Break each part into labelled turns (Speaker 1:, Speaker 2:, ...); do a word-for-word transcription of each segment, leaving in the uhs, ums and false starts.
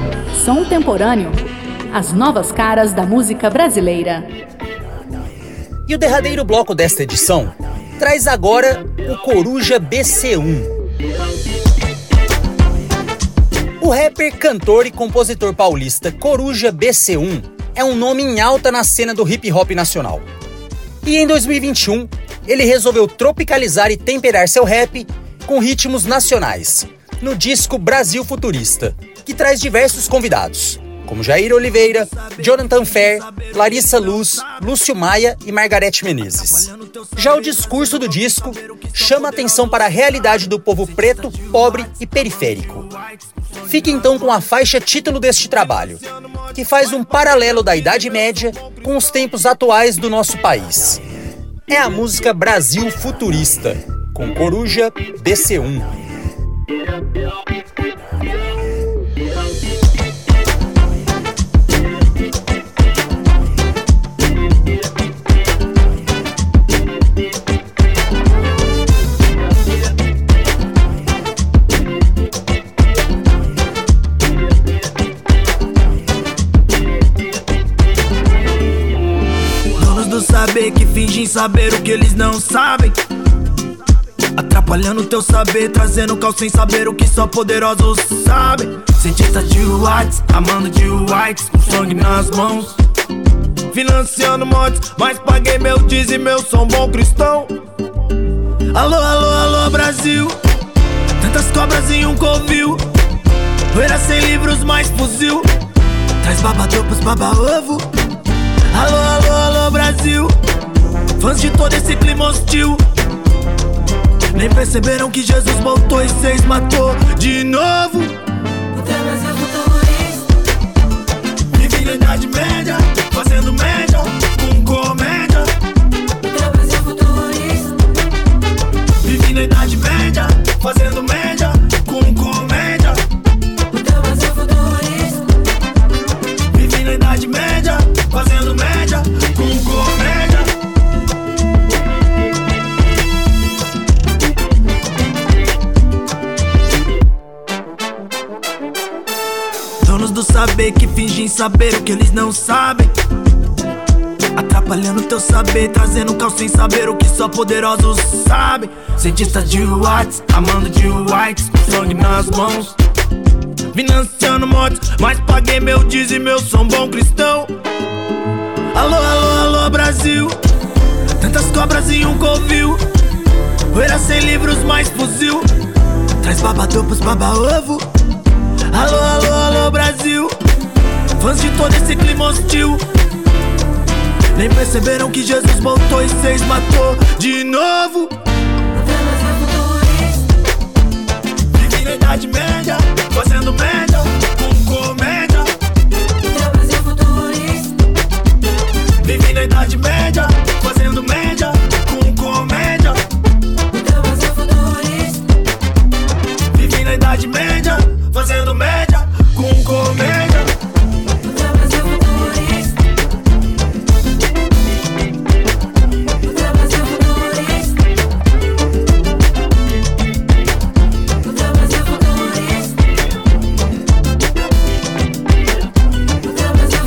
Speaker 1: Som Temporâneo. As novas caras da música brasileira.
Speaker 2: E o derradeiro bloco desta edição traz agora o Coruja B C um. O rapper, cantor e compositor paulista Coruja B C um é um nome em alta na cena do hip hop nacional. E em dois mil e vinte e um, ele resolveu tropicalizar e temperar seu rap com ritmos nacionais, no disco Brasil Futurista, que traz diversos convidados, como Jair Oliveira, Jonathan Fer, Larissa Luz, Lúcio Maia e Margareth Menezes. Já o discurso do disco chama atenção para a realidade do povo preto, pobre e periférico. Fique então com a faixa título deste trabalho, que faz um paralelo da Idade Média com os tempos atuais do nosso país. É a música Brasil Futurista, com Coruja B C um.
Speaker 3: Saber que fingem saber o que eles não sabem, atrapalhando teu saber, trazendo caos sem saber o que só poderosos sabem. Cientista de whites, amando de whites, com sangue nas mãos, financiando mortes, mas paguei meu dízimo, eu sou um bom cristão. Alô, alô, alô Brasil, tantas cobras em um covil, poeira sem livros, mais fuzil, traz babadopos, baba-ovo. Alô, alô, alô Brasil, fãs de todo esse clima hostil, nem perceberam que Jesus voltou e seis matou de novo.
Speaker 4: O teu Brasil futurista
Speaker 3: vive na Idade Média, fazendo média com comédia.
Speaker 4: O teu Brasil futurista
Speaker 3: vive na Idade Média, fazendo média com comédia.
Speaker 4: O teu Brasil futurista
Speaker 3: vive na Idade Média, fazendo média com comédia. Donos do saber que fingem saber o que eles não sabem, atrapalhando teu saber, trazendo caos sem saber o que só poderosos sabem. Cientista de whites, amando de whites, com sangue nas mãos, financiando mortes, mas paguei meu dízimo, eu sou um bom cristão. Alô, alô, alô Brasil, tantas cobras em um covil, poeira sem livros, mais fuzil, traz babadopos, baba-ovo. Alô, alô, alô Brasil, fãs de todo esse clima hostil, nem perceberam que Jesus voltou e seis matou de novo.
Speaker 4: O teu Brasil futurista
Speaker 3: vive na Idade Média, fazendo média com comédia.
Speaker 4: O teu Brasil futurista
Speaker 3: vive na Idade Média, fazendo média com comédia.
Speaker 4: O teu Brasil futurista
Speaker 3: vive na Idade Média, fazendo média com comédia.
Speaker 4: O teu Brasil futurista O teu Brasil futurista O teu Brasil futurista O teu Brasil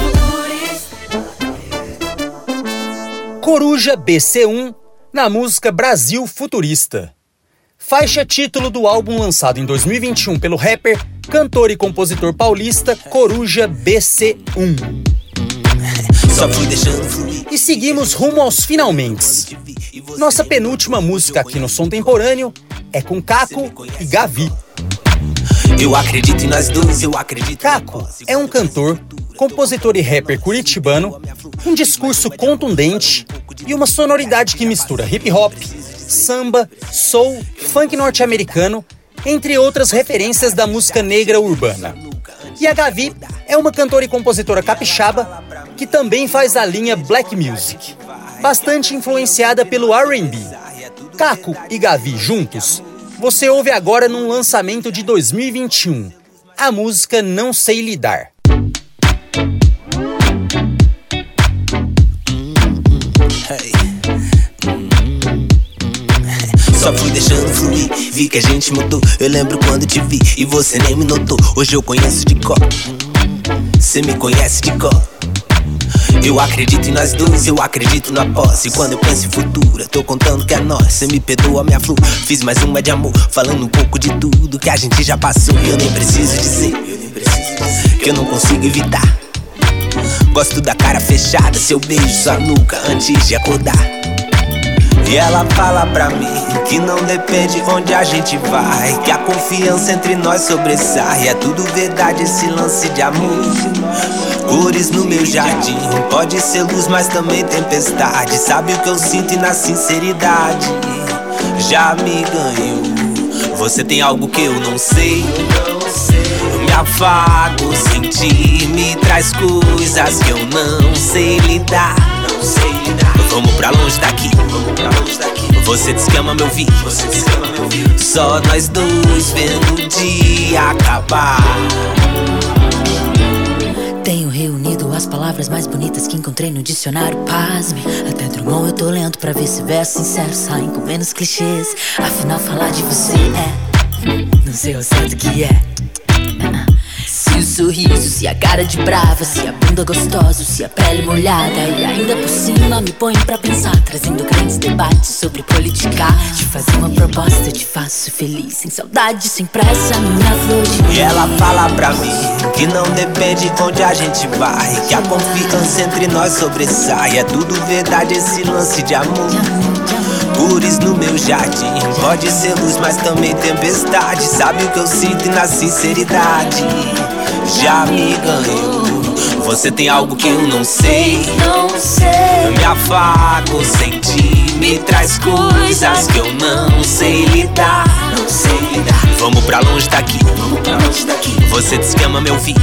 Speaker 4: futurista.
Speaker 2: Coruja B C um na música Brasil Futurista. Faixa título do álbum lançado em dois mil e vinte e um pelo rapper, cantor e compositor paulista Coruja B C um.
Speaker 5: Só fui deixando fluir.
Speaker 2: E seguimos rumo aos finalmentes. Nossa penúltima música aqui no Som Temporâneo é com Caco e Gavi.
Speaker 5: Eu acredito em nós dois, eu acredito.
Speaker 2: Caco é um cantor, compositor e rapper curitibano, um discurso contundente e uma sonoridade que mistura hip hop, samba, soul, funk norte-americano, entre outras referências da música negra urbana. E a Gavi é uma cantora e compositora capixaba que também faz a linha Black Music, bastante influenciada pelo R and B. Caco e Gavi juntos, você ouve agora num lançamento de dois mil e vinte e um, a música Não Sei Lidar.
Speaker 5: Hey. Só fui deixando fluir, vi que a gente mudou. Eu lembro quando te vi e você nem me notou. Hoje eu conheço de cor cê me conhece de cor. Eu acredito em nós dois, eu acredito na posse. Quando eu penso em futuro, eu tô contando que é nós. Cê me perdoa minha flor, fiz mais uma de amor, falando um pouco de tudo que a gente já passou. E eu nem preciso dizer que eu não consigo evitar. Gosto da cara fechada, seu beijo, sua nuca antes de acordar. E ela fala pra mim que não depende onde a gente vai, que a confiança entre nós sobressai. É tudo verdade esse lance de amor. Cores no meu jardim, pode ser luz mas também tempestade. Sabe o que eu sinto e na sinceridade já me ganhou. Você tem algo que eu não sei. Eu me afago sem ti, me traz coisas que eu não sei lidar. Vamos pra longe daqui, você descama meu vídeo. Só nós dois vendo o dia acabar.
Speaker 6: Tenho reunido as palavras mais bonitas que encontrei no dicionário, pasme. Até Drummond eu tô lendo pra ver se versos sinceros saem com menos clichês. Afinal falar de você é, não sei ao certo o que é. Se o sorriso, se a cara de brava, se a bunda gostosa, se a pele molhada. E ainda por cima me põe pra pensar, trazendo grandes debates sobre politicar. Te fazer uma proposta, te faço feliz, sem saudade, sem pressa, minha flor de...
Speaker 5: E ela fala pra mim que não depende onde a gente vai, que a confiança entre nós sobressai. É tudo verdade esse lance de amor. Cores no meu jardim, pode ser luz mas também tempestade. Sabe o que eu sinto e na sinceridade já me ganhou. Você tem algo que eu não sei. Eu me afago sem ti, me traz coisas que eu não sei lidar. Vamos pra longe daqui, você descama meu vídeo.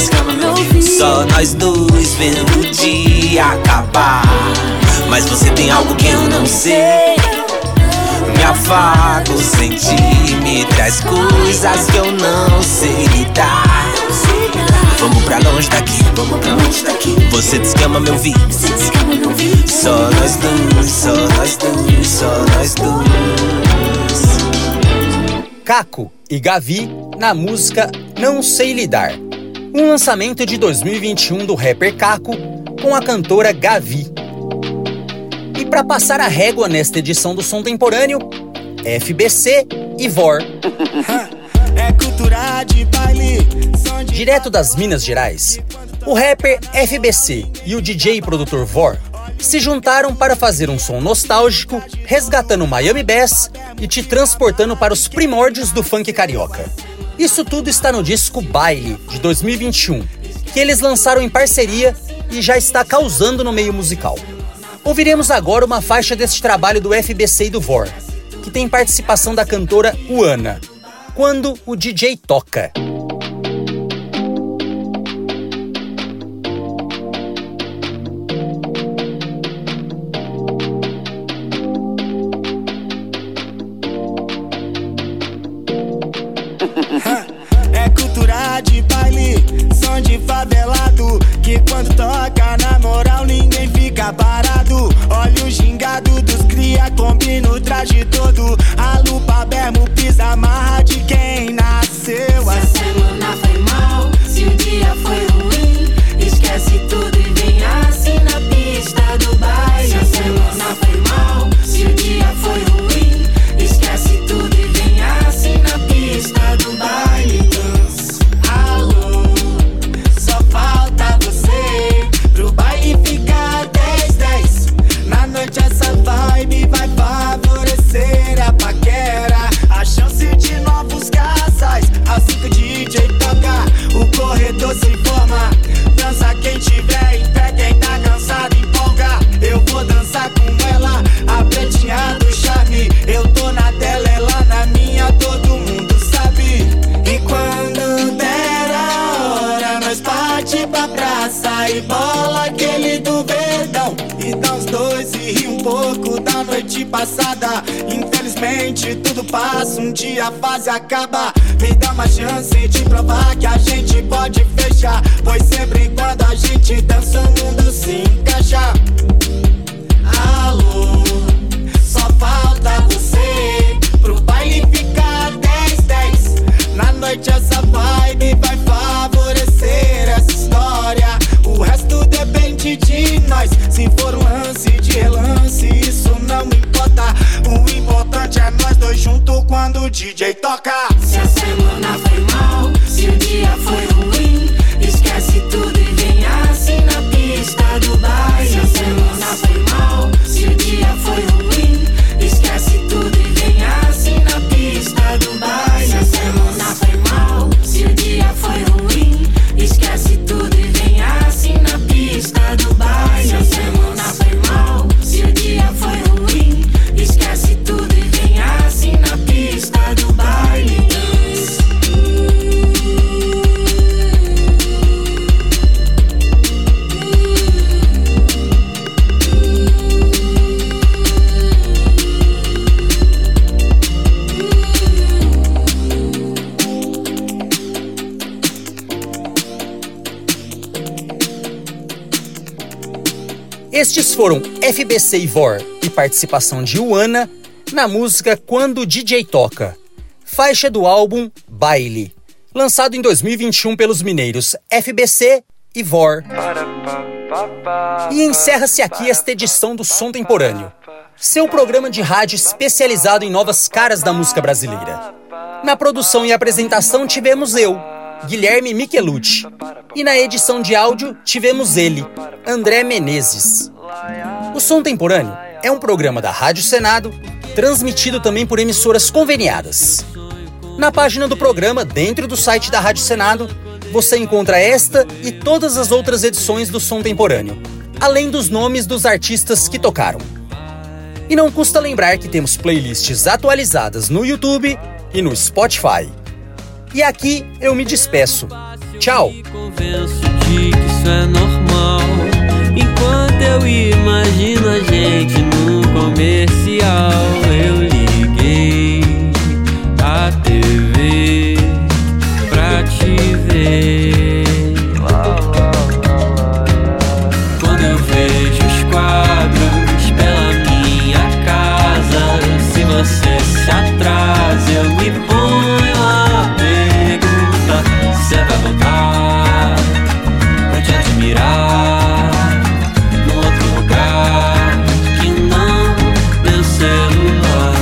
Speaker 5: Só nós dois vendo o dia acabar. Mas você tem algo que eu não sei. Me afago sem ti, me traz coisas que eu não sei lidar. Vamos pra longe daqui, você descama meu vídeo. Só nós dois, só nós dois, só nós dois.
Speaker 2: Caco e Gavi na música Não Sei Lidar, um lançamento de dois mil e vinte e um do rapper Caco com a cantora Gavi. E para passar a régua nesta edição do Som Temporâneo, F B C e Vor.
Speaker 3: É cultura de baile.
Speaker 2: Direto das Minas Gerais, o rapper F B C e o D J e produtor Vor se juntaram para fazer um som nostálgico, resgatando Miami Bass e te transportando para os primórdios do funk carioca. Isso tudo está no disco Baile, de dois mil e vinte e um, que eles lançaram em parceria e já está causando no meio musical. Ouviremos agora uma faixa deste trabalho do F B C e do Vor, que tem participação da cantora Uana, Quando o D J Toca.
Speaker 3: É cultura de baile, som de favelado, que quando toca na moral ninguém fica parado. Olha o gingado dos cria, combina o traje todo. A lupa, bermo, pisa, amarra de quem nasceu assim.
Speaker 4: Se a semana foi mal, se o dia foi ruim, esquece tudo e vem assim na pista do baile. Se a semana foi mal, se o dia foi ruim, esquece tudo e vem assim na pista do baile.
Speaker 3: Alô, só falta você pro baile ficar dez dez. Na noite essa vibe vai favorecer a paquera, a chance de novos casais. Assim que o D J toca, o corredor se forma. Dança quem tiver em pé, quem tá cansado empolga. Eu vou dançar com ela, a pretinha do charme. Eu tô na dela, ela na minha, todo mundo sabe. E quando der a hora, nós parte pra praça e bola aquele do verdão. E dá uns dois e ri um pouco da noite passada. Infelizmente tudo passa, um dia a fase acaba. Me dá uma chance de provar que a gente pode fechar, pois sempre quando a gente dança o mundo se encaixa. Alô, só falta você pro baile ficar dez dez. Na noite essa vibe vai favorecer essa história. o D J toca.
Speaker 4: Se a semana foi mal, se o dia foi ruim, esquece tudo e vem assim na pista do baile. Se a semana foi mal, se o dia foi ruim, esquece tudo e vem assim na pista do baile. Se a semana foi mal, se o dia foi ruim, esquece tudo e vem assim na pista do baile. Se a semana foi mal, se o dia foi ruim, esquece tudo e vem assim na pista do baile.
Speaker 2: Estes foram F B C e Vor e participação de Uana na música Quando o D J Toca, faixa do álbum Baile, lançado em dois mil e vinte e um pelos mineiros F B C e Vor. E encerra-se aqui esta edição do Som Temporâneo, seu programa de rádio especializado em novas caras da música brasileira. Na produção e apresentação tivemos eu, Guilherme Michelucci, e na edição de áudio tivemos ele, André Menezes. O Som Temporâneo é um programa da Rádio Senado, transmitido também por emissoras conveniadas. Na página do programa, dentro do site da Rádio Senado, você encontra esta e todas as outras edições do Som Temporâneo, além dos nomes dos artistas que tocaram. E não custa lembrar que temos playlists atualizadas no YouTube e no Spotify. E aqui eu me despeço. Tchau!
Speaker 7: Convenço de que isso é normal, enquanto eu imagino a gente no comercial. Eu liguei a T V pra te ver. Quando eu vejo os quadros pela minha casa, se você se atrasa, eu me ponho a pergunta se você vai voltar pra te admirar num outro lugar que não meu celular.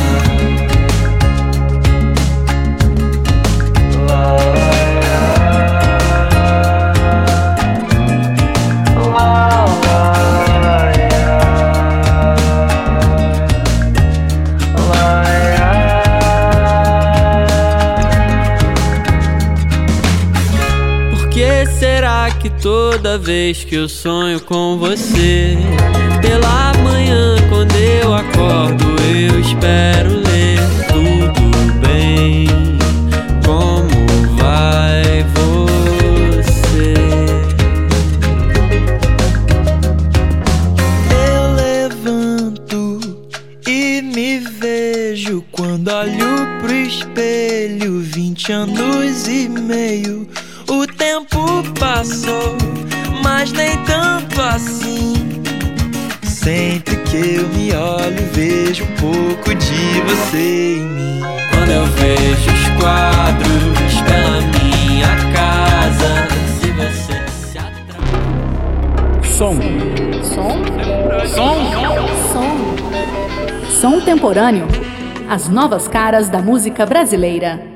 Speaker 7: Por que será que toda vez que eu sonho com você, pela manhã quando eu acordo eu espero ler tudo bem? Como vai você?
Speaker 8: Eu levanto e me vejo quando olho pro espelho. Vinte anos e meio, o tempo passou, mas nem tanto assim. Sempre que eu me olho, vejo um pouco de você em mim.
Speaker 7: Quando eu vejo os quadros pela minha casa, se você se atrai.
Speaker 1: Som. Som? Som. Som. Som Temporâneo. As novas caras da música brasileira.